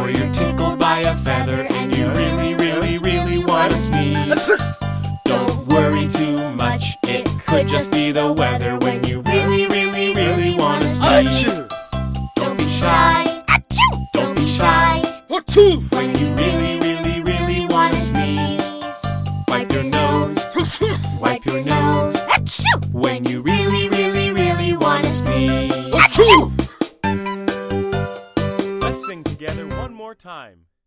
Or you're tickled by a feather and you really, really, really want to sneeze. Don't worry too much, it could just be the weather when you really, really, really want to sneeze. Don't be shy. Don't be shy. When you really, really, really want to sneeze. Wipe your nose. Wipe your nose. When you really, really, really want to sneeze. Let's sing together one more time.